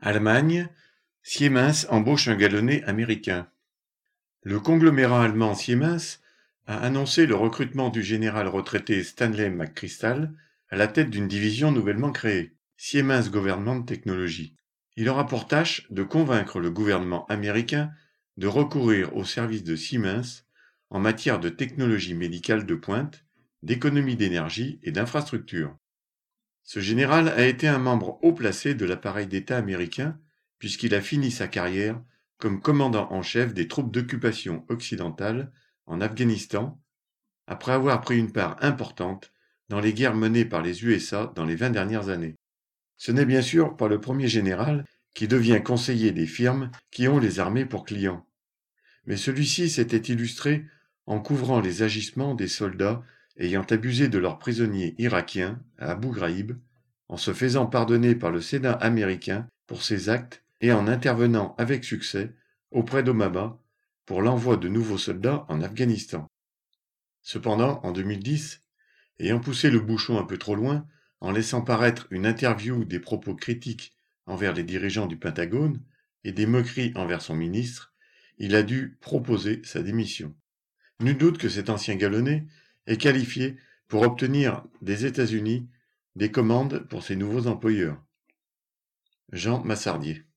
Allemagne, Siemens embauche un galonnet américain. Le conglomérat allemand Siemens a annoncé le recrutement du général retraité Stanley McChrystal à la tête d'une division nouvellement créée, Siemens Government Technology. Il aura pour tâche de convaincre le gouvernement américain de recourir aux services de Siemens en matière de technologie médicale de pointe, d'économie d'énergie et d'infrastructures. Ce général a été un membre haut placé de l'appareil d'État américain puisqu'il a fini sa carrière comme commandant en chef des troupes d'occupation occidentales en Afghanistan, après avoir pris une part importante dans les guerres menées par les USA dans les 20 dernières années. Ce n'est bien sûr pas le premier général qui devient conseiller des firmes qui ont les armées pour clients. Mais celui-ci s'était illustré en couvrant les agissements des soldats ayant abusé de leurs prisonniers irakiens à Abu Ghraib, en se faisant pardonner par le Sénat américain pour ses actes et en intervenant avec succès auprès d'Obama pour l'envoi de nouveaux soldats en Afghanistan. Cependant, en 2010, ayant poussé le bouchon un peu trop loin, en laissant paraître une interview des propos critiques envers les dirigeants du Pentagone et des moqueries envers son ministre, il a dû proposer sa démission. Nul doute que cet ancien galonnet est qualifié pour obtenir des États-Unis des commandes pour ses nouveaux employeurs. Jean Massardier.